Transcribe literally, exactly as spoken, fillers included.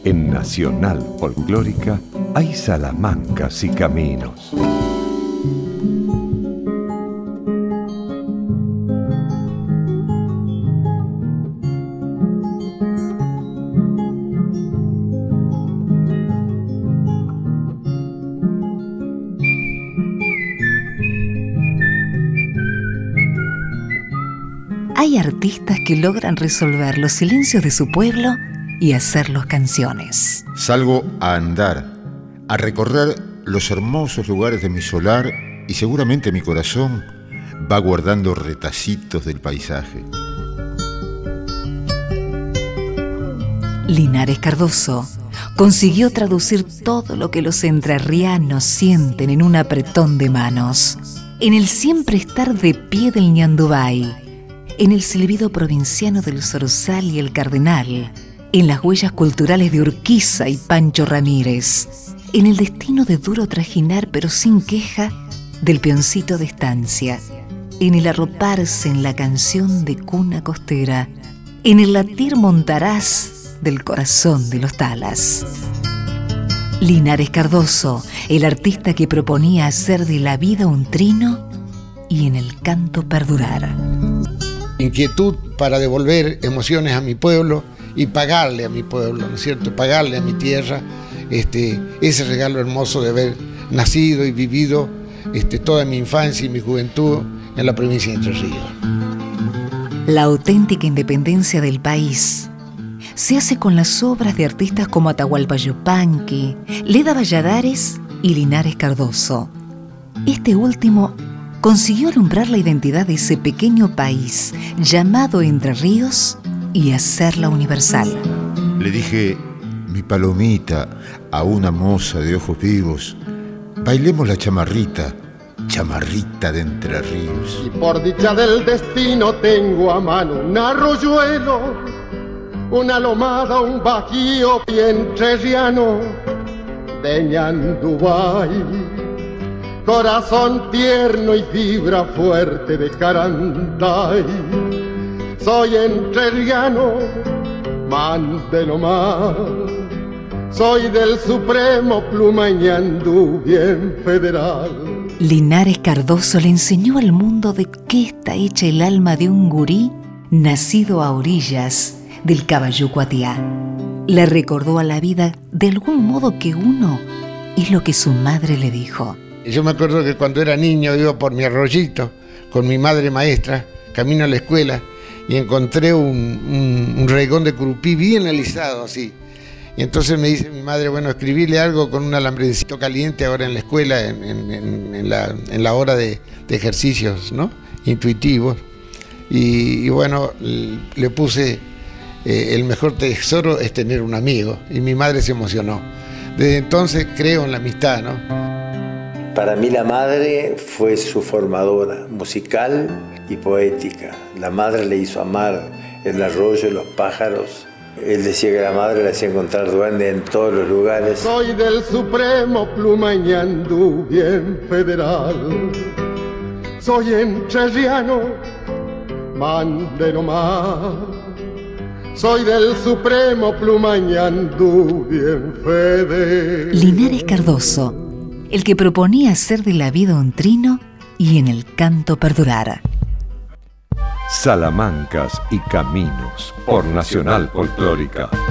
En Nacional Folclórica hay salamancas y caminos. Hay artistas que logran resolver los silencios de su pueblo y hacerlos canciones. Salgo a andar, a recorrer los hermosos lugares de mi solar y seguramente mi corazón va guardando retacitos del paisaje. Linares Cardoso consiguió traducir todo lo que los entrerrianos sienten en un apretón de manos, en el siempre estar de pie del ñandubay, en el silbido provinciano del zorzal y el cardenal, en las huellas culturales de Urquiza y Pancho Ramírez, en el destino de duro trajinar pero sin queja del peoncito de estancia, en el arroparse en la canción de cuna costera, en el latir montaraz del corazón de los talas. Linares Cardoso, el artista que proponía hacer de la vida un trino y en el canto perdurar. Inquietud para devolver emociones a mi pueblo y pagarle a mi pueblo, ¿no es cierto? Pagarle a mi tierra este, ese regalo hermoso de haber nacido y vivido este, toda mi infancia y mi juventud en la provincia de Entre Ríos. La auténtica independencia del país se hace con las obras de artistas como Atahualpa Yupanqui, Leda Valladares y Linares Cardoso. Este último consiguió alumbrar la identidad de ese pequeño país llamado Entre Ríos y hacerla universal. Le dije, mi palomita, a una moza de ojos vivos, bailemos la chamarrita, chamarrita de Entre Ríos. Y por dicha del destino tengo a mano un arroyuelo, una lomada, un bajío y entrerriano de ñandubay. Corazón tierno y fibra fuerte de Carantay. Soy entrerriano, mande nomás. Soy del Supremo Pluma ñandú, bien federal. Linares Cardoso le enseñó al mundo de qué está hecha el alma de un gurí nacido a orillas del Caballú Cuatiá. Le recordó a la vida de algún modo que uno es lo que su madre le dijo. Yo me acuerdo que cuando era niño iba por mi arroyito con mi madre maestra, camino a la escuela, y encontré un, un, un regón de curupí bien alisado así. Y entonces me dice mi madre, bueno, escribirle algo con un alambrecito caliente ahora en la escuela, en, en, en, la, en la hora de, de ejercicios, ¿no?, intuitivos. Y, y bueno, le puse, eh, el mejor tesoro es tener un amigo, y mi madre se emocionó. Desde entonces creo en la amistad, ¿no? Para mí la madre fue su formadora musical y poética. La madre le hizo amar el arroyo, los pájaros. Él decía que la madre le hacía encontrar duendes en todos los lugares. Soy del Supremo Pluma ñandú, bien federal. Soy entrerriano, mande nomás. Soy del Supremo Pluma ñandú, bien federal. Linares Cardoso, el que proponía hacer de la vida un trino y en el canto perdurar. Salamancas y caminos por Nacional Folclórica.